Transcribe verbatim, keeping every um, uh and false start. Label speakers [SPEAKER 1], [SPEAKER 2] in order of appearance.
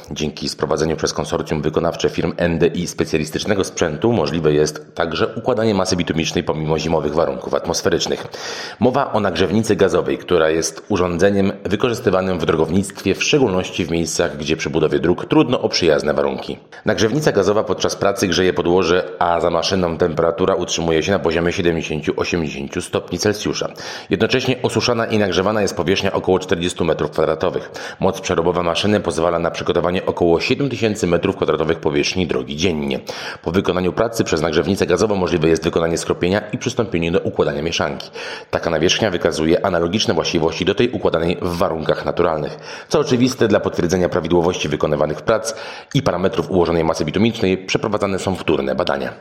[SPEAKER 1] Dzięki sprowadzeniu przez konsorcjum wykonawcze firm N D I specjalistycznego sprzętu możliwe jest także układanie masy bitumicznej pomimo zimowych warunków atmosferycznych. Mowa o nagrzewnicy gazowej, która jest urządzeniem wykorzystywanym w drogownictwie, w szczególności w miejscach, gdzie przy budowie dróg trudno o przyjazne warunki. Nagrzewnica gazowa podczas pracy grzeje podłoże, a za maszyną temperatura utrzymuje się na poziomie siedemdziesiąt do osiemdziesięciu stopni Celsjusza. Jednocześnie osuszana i nagrzewana jest powierzchnia około czterdziestu metrów kwadratowych. Moc przerobowa maszyny pozwala na przygotowanie około siedem tysięcy metrów kwadratowych powierzchni drogi dziennie. Po wykonaniu pracy przez nagrzewnicę gazową możliwe jest wykonanie skropienia i przystąpienie do układania mieszanki. Taka nawierzchnia wykazuje analogiczne właściwości do tej układanej w warunkach naturalnych. Co oczywiste, dla potwierdzenia prawidłowości wykonywanych prac i parametrów ułożonej masy bitumicznej przeprowadzane są wtórne badania.